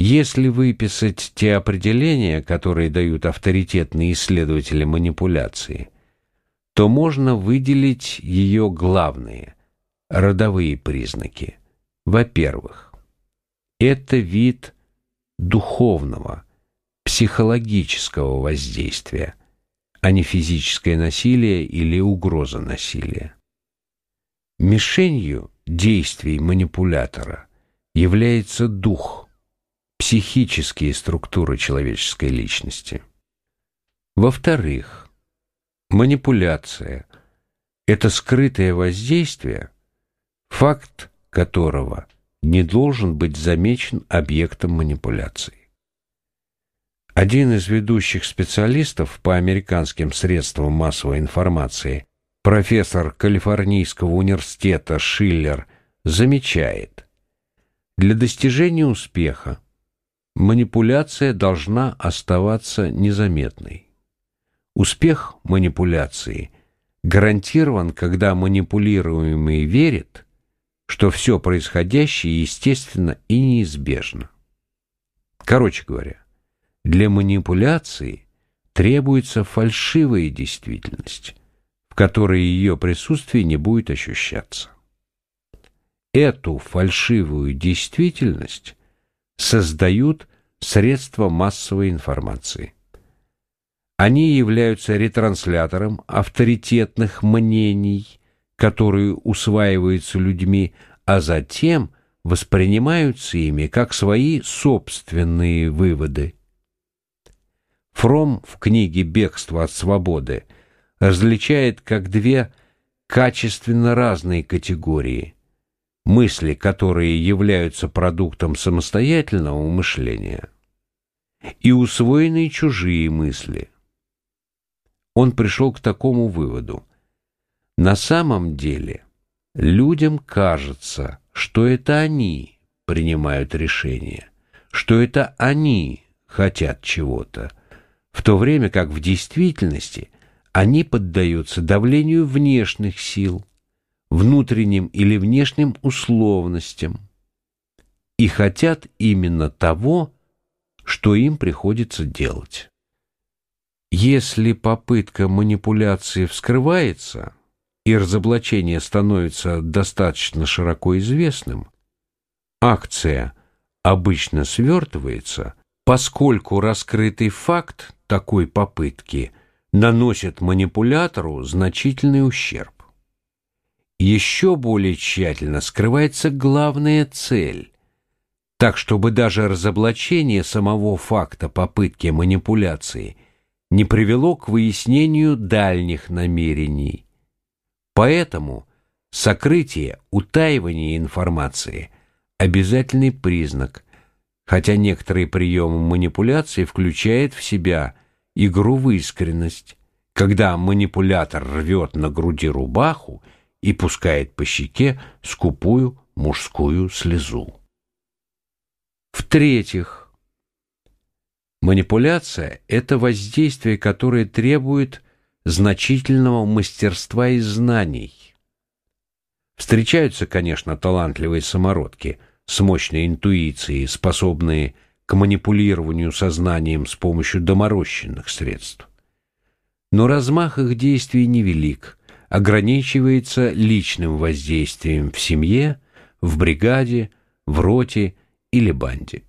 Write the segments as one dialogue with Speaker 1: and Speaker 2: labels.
Speaker 1: Если выписать те определения, которые дают авторитетные исследователи манипуляции, то можно выделить ее главные родовые признаки. Во-первых, это вид духовного, психологического воздействия, а не физическое насилие или угроза насилия. Мишенью действий манипулятора является дух, психические структуры человеческой личности. Во-вторых, манипуляция – это скрытое воздействие, факт которого не должен быть замечен объектом манипуляции. Один из ведущих специалистов по американским средствам массовой информации, профессор Калифорнийского университета Шиллер, замечает: для достижения успеха манипуляция должна оставаться незаметной. Успех манипуляции гарантирован, когда манипулируемый верит, что все происходящее естественно и неизбежно. Короче говоря, для манипуляции требуется фальшивая действительность, в которой ее присутствие не будет ощущаться. Эту фальшивую действительность создают средства массовой информации. Они являются ретранслятором авторитетных мнений, которые усваиваются людьми, а затем воспринимаются ими как свои собственные выводы. Фромм в книге «Бегство от свободы» различает как две качественно разные категории: мысли, которые являются продуктом самостоятельного мышления, и усвоенные чужие мысли. Он пришел к такому выводу: на самом деле людям кажется, что это они принимают решения, что это они хотят чего-то, в то время как в действительности они поддаются давлению внешних сил, внутренним или внешним условностям, и хотят именно того, что им приходится делать. Если попытка манипуляции вскрывается и разоблачение становится достаточно широко известным, акция обычно свертывается, поскольку раскрытый факт такой попытки наносит манипулятору значительный ущерб. Еще более тщательно скрывается главная цель, так чтобы даже разоблачение самого факта попытки манипуляции не привело к выяснению дальних намерений. Поэтому сокрытие, утаивание информации – обязательный признак, хотя некоторые приемы манипуляции включают в себя игру в искренность, когда манипулятор рвет на груди рубаху и пускает по щеке скупую мужскую слезу. В-третьих, манипуляция – это воздействие, которое требует значительного мастерства и знаний. Встречаются, конечно, талантливые самородки с мощной интуицией, способные к манипулированию сознанием с помощью доморощенных средств. Но размах их действий невелик, ограничивается личным воздействием в семье, в бригаде, в роте или банде.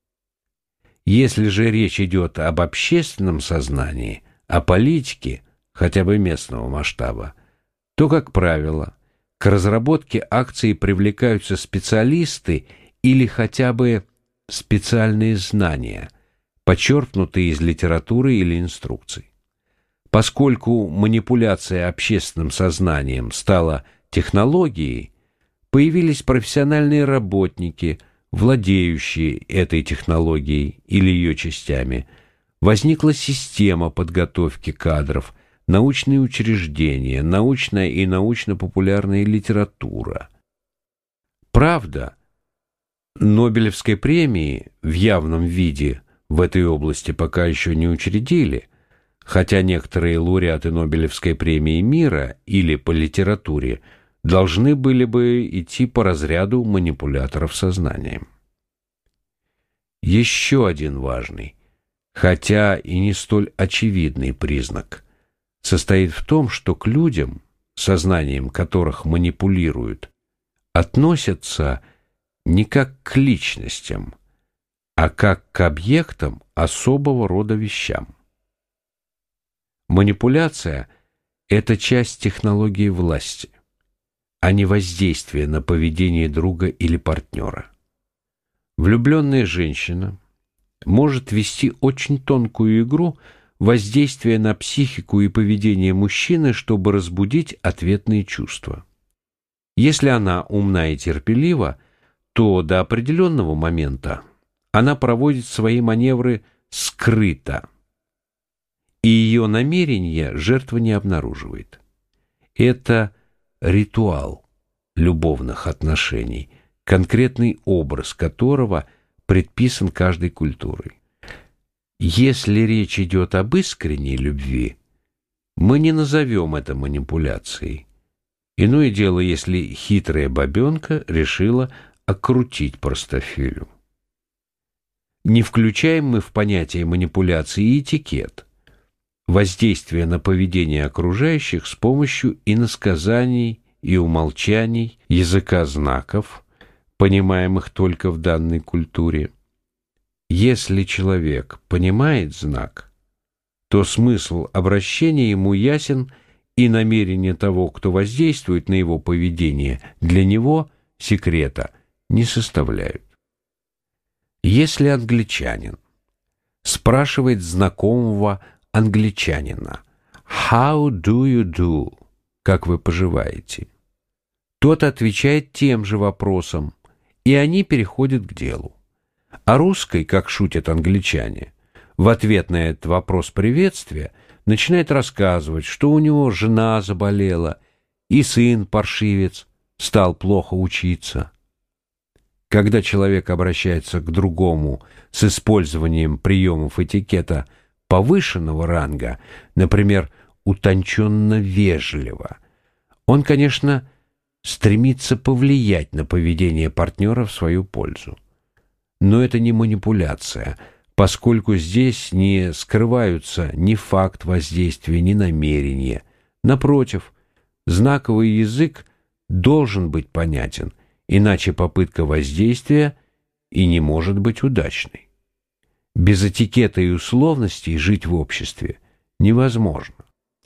Speaker 1: Если же речь идет об общественном сознании, о политике, хотя бы местного масштаба, то, как правило, к разработке акций привлекаются специалисты или хотя бы специальные знания, почерпнутые из литературы или инструкций. Поскольку манипуляция общественным сознанием стала технологией, появились профессиональные работники, владеющие этой технологией или ее частями, возникла система подготовки кадров, научные учреждения, научная и научно-популярная литература. Правда, Нобелевской премии в явном виде в этой области пока еще не учредили, хотя некоторые лауреаты Нобелевской премии мира или по литературе должны были бы идти по разряду манипуляторов сознанием. Еще один важный, хотя и не столь очевидный признак, состоит в том, что к людям, сознанием которых манипулируют, относятся не как к личностям, а как к объектам особого рода вещам. Манипуляция – это часть технологии власти, а не воздействие на поведение друга или партнера. Влюбленная женщина может вести очень тонкую игру воздействия на психику и поведение мужчины, чтобы разбудить ответные чувства. Если она умна и терпелива, то до определенного момента она проводит свои маневры скрыто, и ее намерения жертва не обнаруживает. Это ритуал любовных отношений, конкретный образ которого предписан каждой культурой. Если речь идет об искренней любви, мы не назовем это манипуляцией. Иное дело, если хитрая бабенка решила окрутить простофилю. Не включаем мы в понятие манипуляции и этикет, воздействие на поведение окружающих с помощью иносказаний и умолчаний, языка знаков, понимаемых только в данной культуре. Если человек понимает знак, то смысл обращения ему ясен, и намерения того, кто воздействует на его поведение, для него секрета не составляют. Если англичанин спрашивает знакомого англичанина «How do you do?» «Как вы поживаете?», тот отвечает тем же вопросом, и они переходят к делу. А русский, как шутят англичане, в ответ на этот вопрос приветствия начинает рассказывать, что у него жена заболела, и сын, паршивец, стал плохо учиться. Когда человек обращается к другому с использованием приемов этикета повышенного ранга, например, утонченно вежливо, он, конечно, стремится повлиять на поведение партнера в свою пользу. Но это не манипуляция, поскольку здесь не скрываются ни факт воздействия, ни намерения. Напротив, знаковый язык должен быть понятен, иначе попытка воздействия и не может быть удачной. Без этикета и условностей жить в обществе невозможно.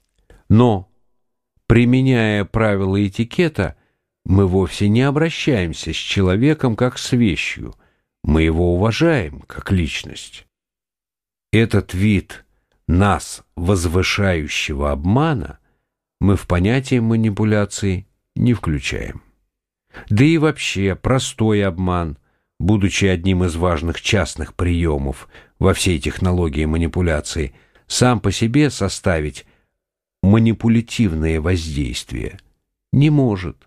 Speaker 1: Но, применяя правила этикета, мы вовсе не обращаемся с человеком как с вещью, мы его уважаем как личность. Этот вид нас возвышающего обмана мы в понятие манипуляции не включаем. Да и вообще простой обман, будучи одним из важных частных приемов во всей технологии манипуляции, сам по себе составить манипулятивное воздействие не может.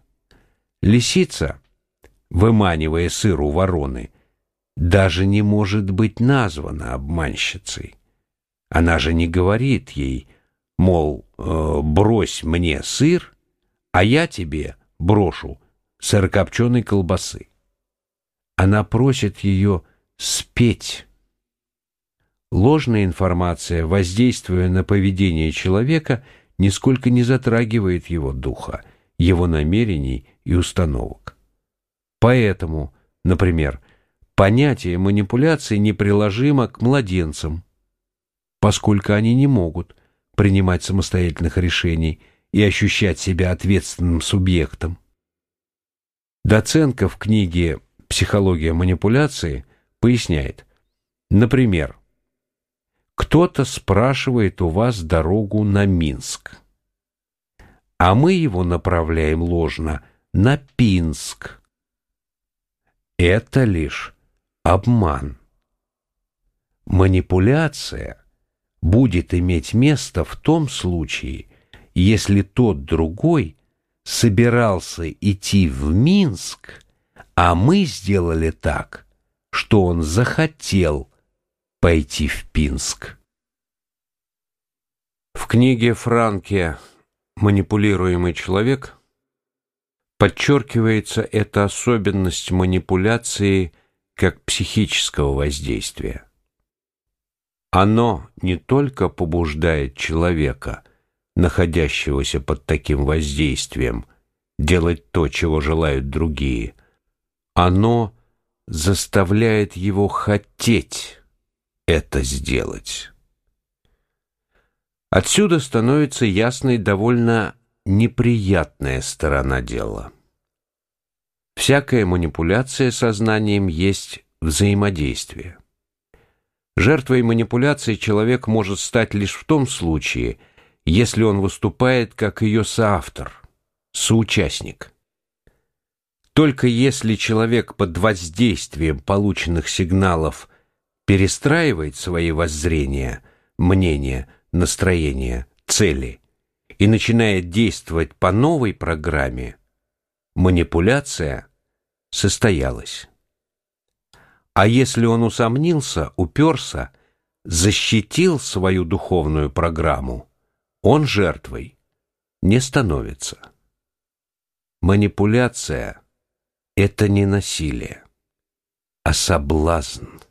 Speaker 1: Лисица, выманивая сыр у вороны, даже не может быть названа обманщицей. Она же не говорит ей, мол, брось мне сыр, а я тебе брошу сырокопченой колбасы. Она просит ее спеть. Ложная информация, воздействуя на поведение человека, нисколько не затрагивает его духа, его намерений и установок. Поэтому, например, понятие манипуляции неприложимо к младенцам, поскольку они не могут принимать самостоятельных решений и ощущать себя ответственным субъектом. Доценко в книге «Психология манипуляции» поясняет, например, кто-то спрашивает у вас дорогу на Минск, а мы его направляем ложно на Пинск. Это лишь обман. Манипуляция будет иметь место в том случае, если тот другой собирался идти в Минск, а мы сделали так, что он захотел пойти в Пинск. В книге Франке «Манипулируемый человек» подчеркивается эта особенность манипуляции как психического воздействия. Оно не только побуждает человека, находящегося под таким воздействием, делать то, чего желают другие, оно заставляет его хотеть это сделать. Отсюда становится ясной довольно неприятная сторона дела. Всякая манипуляция сознанием есть взаимодействие. Жертвой манипуляции человек может стать лишь в том случае, если он выступает как ее соавтор, соучастник. Только если человек под воздействием полученных сигналов перестраивает свои воззрения, мнения, настроения, цели и начинает действовать по новой программе, манипуляция состоялась. А если он усомнился, уперся, защитил свою духовную программу, он жертвой не становится. Манипуляция — это не насилие, а соблазн.